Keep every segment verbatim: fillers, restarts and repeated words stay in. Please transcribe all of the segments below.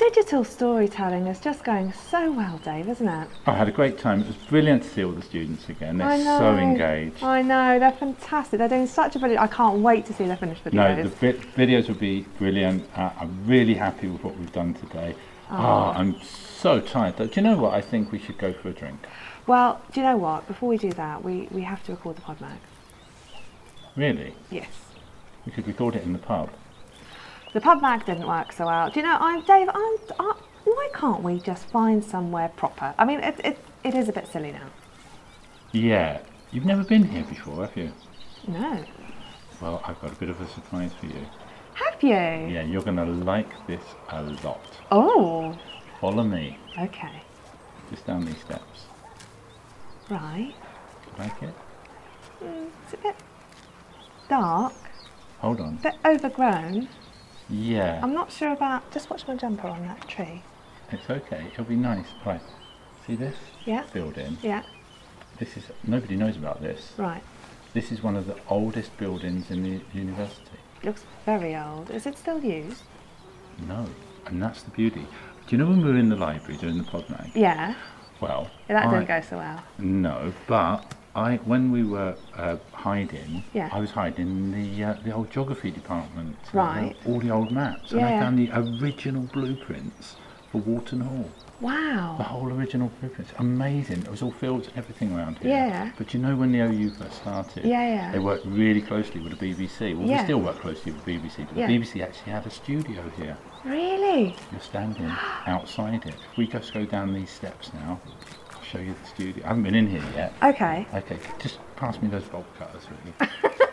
digital storytelling is just going so well, Dave, isn't it? I had a great time. It was brilliant to see all the students again. They're I know, so engaged. I know, they're fantastic. They're doing such a brilliant... I can't wait to see their finished videos. No, the vi videos will be brilliant. Uh, I'm really happy with what we've done today. Oh. oh, I'm so tired. Do you know what? I think we should go for a drink. Well, do you know what? Before we do that, we, we have to record the PodMag. Really? Yes. We could record it in the pub. The PodMag didn't work so well. Do you know, I'm, Dave, I'm, I, why can't we just find somewhere proper? I mean, it, it, it is a bit silly now. Yeah. You've never been here before, have you? No. Well, I've got a bit of a surprise for you. Have you? Yeah, you're going to like this a lot. Oh. Follow me. Okay. Just down these steps. Right. Like it? Mm, it's a bit dark. Hold on. A bit overgrown. Yeah. I'm not sure about... Just watch my jumper on that tree. It's okay. It'll be nice. Right. See this? Yeah. Building? Yeah. This is... Nobody knows about this. Right. This is one of the oldest buildings in the university. It looks very old. Is it still used? No. And that's the beauty. Do you know when we were in the library doing the PodMag? Yeah. Well... That I, didn't go so well. No, but... I, when we were uh, hiding, yeah. I was hiding in the uh, the old geography department. Right. Uh, all the old maps, and yeah. I found the original blueprints for Wharton Hall. Wow. The whole original blueprints, amazing. It was all fields and everything around here. Yeah. But you know when the O U first started, yeah, yeah. they worked really closely with the B B C. Well, yeah. we still work closely with the B B C, but yeah. the B B C actually had a studio here. Really? You're standing outside it. If we just go down these steps now, I'll show you the studio. I haven't been in here yet. Okay. Okay, just pass me those bolt cutters, really.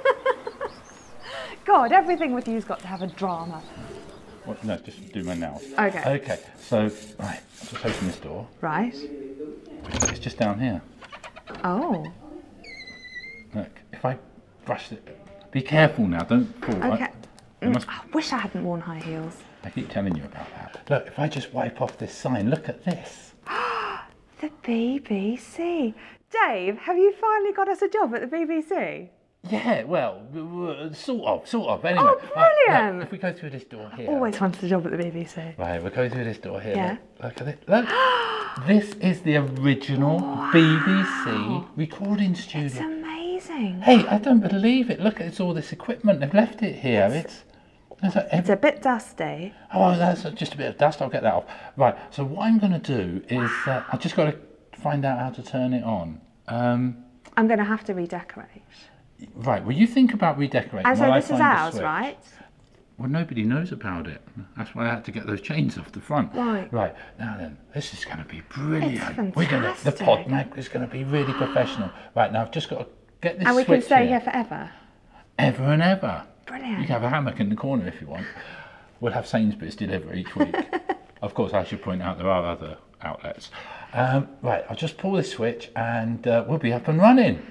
God, everything with you's got to have a drama. What, no, just do my nails. Okay. Okay, so, right, just open this door. Right. It's just down here. Oh. Look, if I brush it... Be careful now, don't fall. Okay. I, must, I wish I hadn't worn high heels. I keep telling you about that. Look, if I just wipe off this sign, look at this. The B B C. Dave, have you finally got us a job at the B B C? Yeah, well, sort of, sort of. Anyway, oh, brilliant! Right, look, if we go through this door here. Always wanted a job at the B B C. Right, we'll go through this door here. Yeah. Look, look at it. Look. This is the original wow. B B C recording studio. It's amazing. Hey, I don't believe it. Look, it's all this equipment. They've left it here. It's it's, like it's a bit dusty. Oh, that's just a bit of dust. I'll get that off. Right, so what I'm going to do is uh, I've just got to find out how to turn it on. Um, I'm going to have to redecorate. Right, well, you think about redecorating. And so while this I is find ours, the right? Well, nobody knows about it. That's why I had to get those chains off the front. Right. Right, now then, this is going to be brilliant. It's fantastic. We're gonna, the PodMag is going to be really professional. Right, now I've just got to get this And we switch can stay here. here forever? Ever and ever. Brilliant. You can have a hammock in the corner if you want. We'll have Sainsbury's deliver each week. Of course, I should point out there are other outlets. Um, right, I'll just pull this switch and uh, we'll be up and running.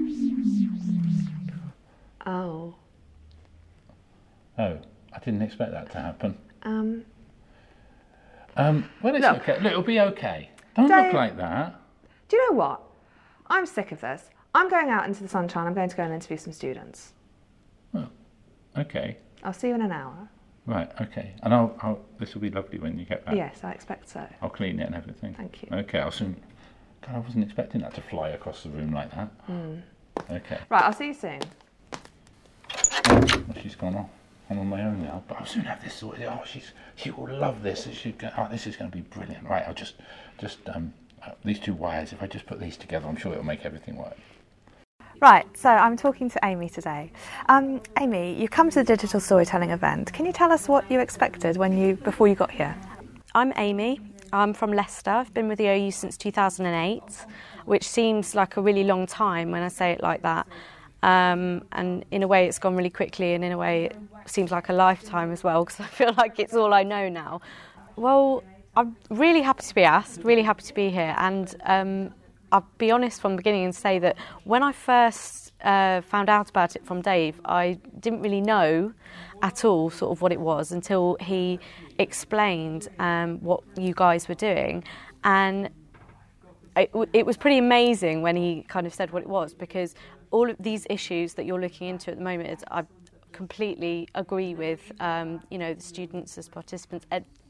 Oh. Oh, I didn't expect that to happen. Um. Um, well, it's look, okay. Look, it'll be okay. Don't Dave, look like that. Do you know what? I'm sick of this. I'm going out into the sunshine. I'm going to go and interview some students. Well, okay. I'll see you in an hour. Right, okay. And I'll, I'll, this will be lovely when you get back. Yes, I expect so. I'll clean it and everything. Thank you. Okay, I'll soon... God, I wasn't expecting that to fly across the room like that. Mm. Okay. Right, I'll see you soon. Well, she's gone off. I'm on my own now, but I'll soon have this sorted. Oh, she's, she will love this. She go, oh, this is going to be brilliant. Right, I'll just, just um, uh, these two wires, if I just put these together, I'm sure it'll make everything work. Right, so I'm talking to Amy today. Um, Amy, you've come to the digital storytelling event. Can you tell us what you expected when you before you got here? I'm Amy. I'm from Leicester. I've been with the O U since two thousand eight, which seems like a really long time when I say it like that. Um, and in a way it's gone really quickly, and in a way it seems like a lifetime as well, because I feel like it's all I know now. Well, I'm really happy to be asked, really happy to be here, and um, I'll be honest from the beginning and say that when I first uh, found out about it from Dave, I didn't really know at all sort of what it was until he explained um, what you guys were doing. And it, it was pretty amazing when he kind of said what it was, because all of these issues that you're looking into at the moment, I completely agree with, um, you know, the students as participants, ed-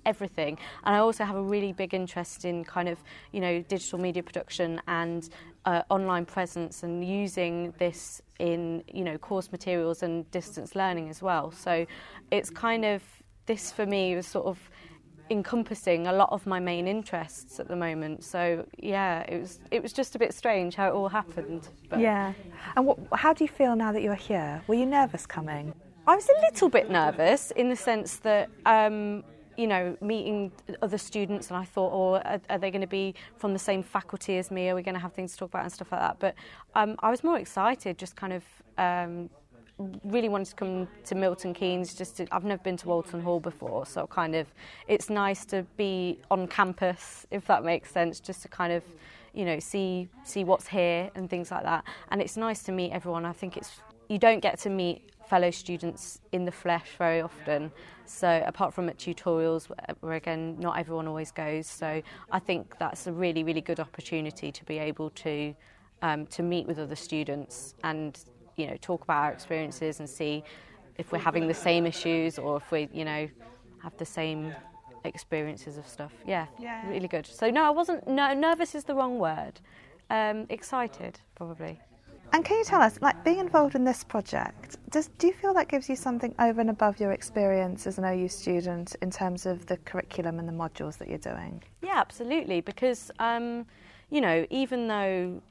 everything. And I also have a really big interest in kind of, you know, digital media production and uh, online presence, and using this in, you know, course materials and distance learning as well. So it's kind of, this for me was sort of encompassing a lot of my main interests at the moment. So yeah, it was it was just a bit strange how it all happened. But yeah. And what, how do you feel now that you're here? Were you nervous coming? I was a little bit nervous in the sense that, um, you know, meeting other students, and I thought, oh, are, are they going to be from the same faculty as me? Are we going to have things to talk about and stuff like that? But um, I was more excited, just kind of um, really wanted to come to Milton Keynes. Just to, I've never been to Walton Hall before, so kind of it's nice to be on campus, if that makes sense, just to kind of, you know, see see what's here and things like that. And it's nice to meet everyone. I think it's, you don't get to meet fellow students in the flesh very often, so apart from at tutorials where again not everyone always goes, so I think that's a really really good opportunity to be able to um, to meet with other students and, you know, talk about our experiences and see if we're having the same issues or if we, you know, have the same experiences of stuff. Yeah, yeah. Really good. So no, I wasn't, no, nervous is the wrong word. Um, excited, probably. And can you tell us, like, being involved in this project, does do you feel that gives you something over and above your experience as an O U student in terms of the curriculum and the modules that you're doing? Yeah, absolutely, because, um, you know, even though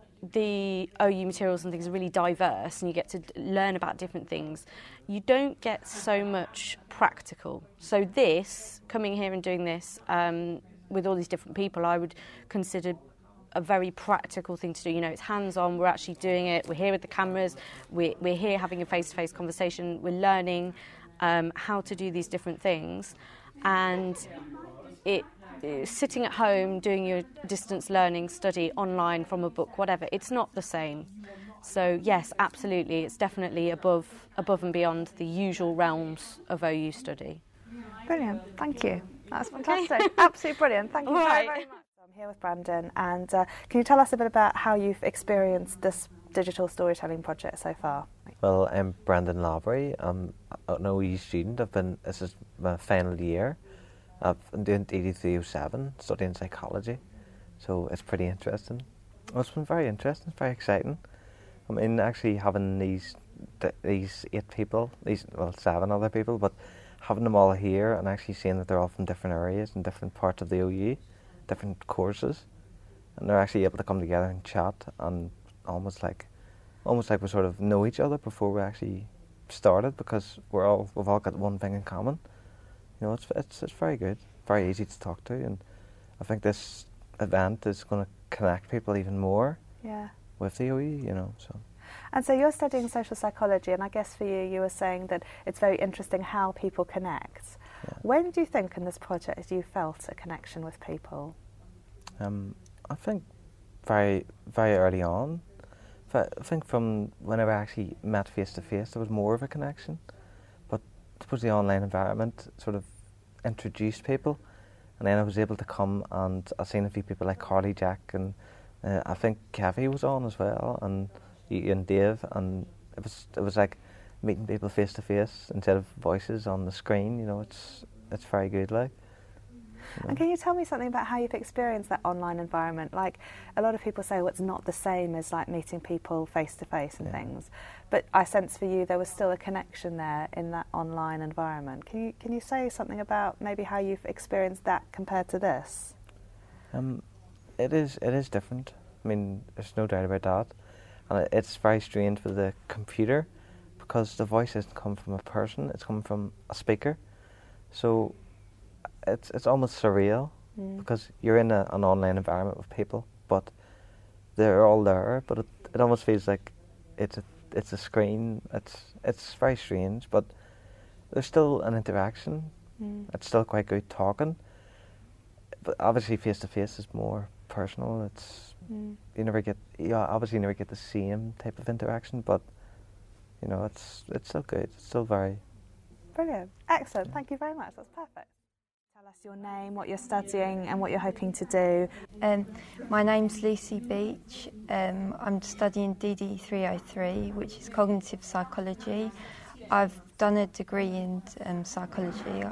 the O U materials and things are really diverse and you get to learn about different things, you don't get so much practical. So this, coming here and doing this um, with all these different people, I would consider a very practical thing to do. You know, it's hands-on, we're actually doing it, we're here with the cameras, we're, we're here having a face-to-face conversation, we're learning um, how to do these different things. And it, it sitting at home doing your distance learning, study online from a book, whatever, it's not the same. So yes, absolutely, it's definitely above above and beyond the usual realms of O U study. Brilliant, thank you. That's fantastic. Okay. Absolutely brilliant. Thank you right. very, very much. I'm here with Brandon, and uh, can you tell us a bit about how you've experienced this digital storytelling project so far? Well, I'm Brandon Lavery. I'm an O U student. I've been, this is my final year. I've been doing D D three oh seven, studying psychology, so it's pretty interesting. Well, it's been very interesting, it's very exciting. I mean, actually having these these eight people, these well seven other people, but having them all here and actually seeing that they're all from different areas and different parts of the O U, different courses, and they're actually able to come together and chat and almost like, almost like we sort of know each other before we actually started, because we're all we've all got one thing in common. You know, it's it's it's very good, very easy to talk to, and I think this event is going to connect people even more. Yeah. With the O U, you know. So. And so you're studying social psychology, and I guess for you, you were saying that it's very interesting how people connect. Yeah. When do you think in this project you felt a connection with people? Um, I think very, very early on. I think from whenever I actually met face to face, there was more of a connection. But I suppose the online environment sort of introduced people, and then I was able to come and I've seen a few people like Carly Jack, and uh, I think Kevy was on as well, and and Dave, and it was it was like meeting people face to face instead of voices on the screen. You know, it's it's very good, like. You know. And can you tell me something about how you've experienced that online environment? Like, a lot of people say, well, it's not the same as like meeting people face to face and yeah. things, but I sense for you there was still a connection there in that online environment. Can you can you say something about maybe how you've experienced that compared to this? Um, it is it is different. I mean, there's no doubt about that. And it's very strange with the computer, because the voice doesn't come from a person, it's coming from a speaker. So it's it's almost surreal, mm. because you're in a, an online environment with people, but they're all there, but it, it almost feels like it's a, it's a screen. It's it's very strange, but there's still an interaction. Mm. It's still quite good talking. But obviously face to face is more personal. It's mm. you never get yeah obviously you never get the same type of interaction, but you know it's it's still good. It's still very brilliant. Excellent. Yeah. Thank you very much. That's perfect. Tell us your name, what you're studying, and what you're hoping to do. Um, my name's Lucy Beach. Um, I'm studying D D three oh three, which is cognitive psychology. I've done a degree in um, psychology. I,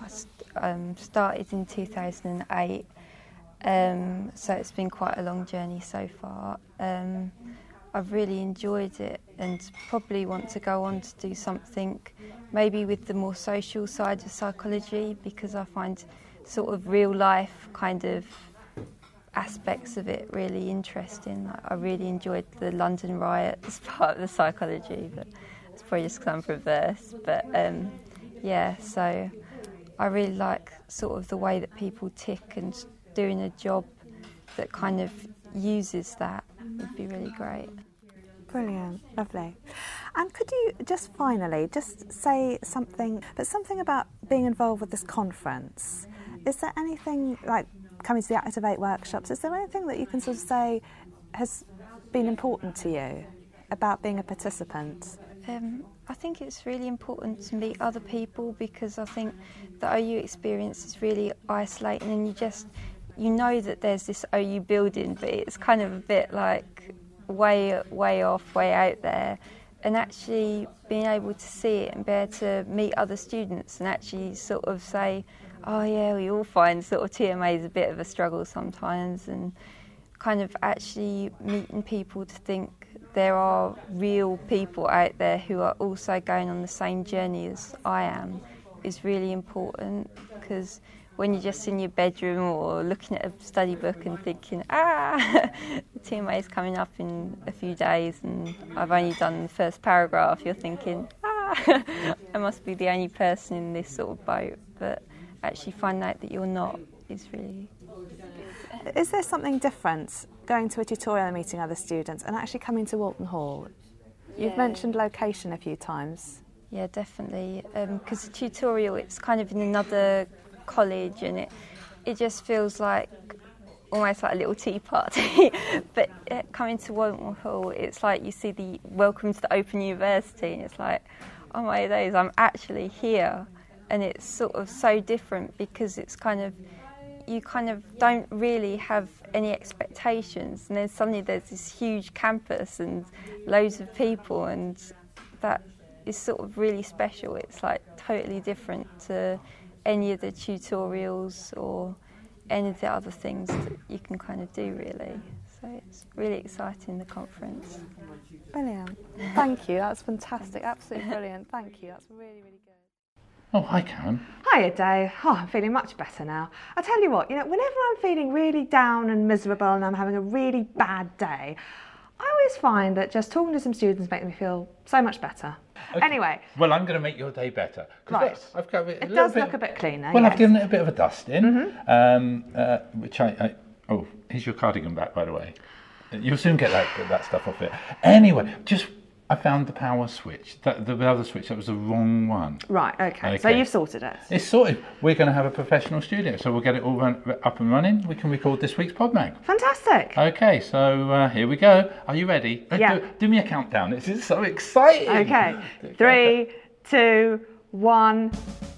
um, started in two thousand eight, um, so it's been quite a long journey so far. Um, I've really enjoyed it and probably want to go on to do something maybe with the more social side of psychology, because I find sort of real life kind of aspects of it really interesting. Like, I really enjoyed the London riot as part of the psychology, but it's probably just because I'm perverse. But um, yeah, so I really like sort of the way that people tick, and doing a job that kind of uses that would be really great. Brilliant, lovely. And could you just finally just say something, but something about being involved with this conference? Is there anything, like coming to the Activate workshops, is there anything that you can sort of say has been important to you about being a participant? Um, I think it's really important to meet other people, because I think the O U experience is really isolating, and you just, you know that there's this O U building, but it's kind of a bit like way, way off, way out there. And actually being able to see it and be able to meet other students and actually sort of say, oh yeah, we all find sort of T M A is a bit of a struggle sometimes, and kind of actually meeting people to think there are real people out there who are also going on the same journey as I am is really important, because when you're just in your bedroom or looking at a study book and thinking, ah, the T M A is coming up in a few days and I've only done the first paragraph, you're thinking, ah, I must be the only person in this sort of boat. But actually finding out that you're not is really... Is there something different going to a tutorial and meeting other students and actually coming to Walton Hall? You've Yeah. mentioned location a few times. Yeah, definitely. Because um, the tutorial, it's kind of in another college, and it it just feels like almost like a little tea party. But uh, coming to Walton Hall, it's like you see the welcome to the Open University, and it's like, oh my days, I'm actually here. And it's sort of so different, because it's kind of, you kind of don't really have any expectations, and then suddenly there's this huge campus and loads of people, and that is sort of really special. It's like totally different to any of the tutorials or any of the other things that you can kind of do, really. So it's really exciting, the conference. Brilliant. Thank you. That's fantastic. Absolutely brilliant. Thank you. That's really, really good. Oh, hi, Karen. Hiya, Dave. Oh, I'm feeling much better now. I tell you what, you know, whenever I'm feeling really down and miserable and I'm having a really bad day, I always find that just talking to some students makes me feel so much better. Okay. Anyway. Well, I'm going to make your day better. Right. Look, I've got a It little does bit, look a bit cleaner, Well, yes. I've given it a bit of a dust in, Mm-hmm. um, uh, which I, I... Oh, here's your cardigan back, by the way. You'll soon get that, get that stuff off it. Anyway, just... I found the power switch, that, the other switch, that was the wrong one. Right, okay. Okay. So you've sorted it. It's sorted. We're going to have a professional studio, so we'll get it all run, up and running. We can record this week's PodMag. Fantastic. Okay, so uh, here we go. Are you ready? Yeah. Do, do me a countdown. This is so exciting. Okay. Three, two, one.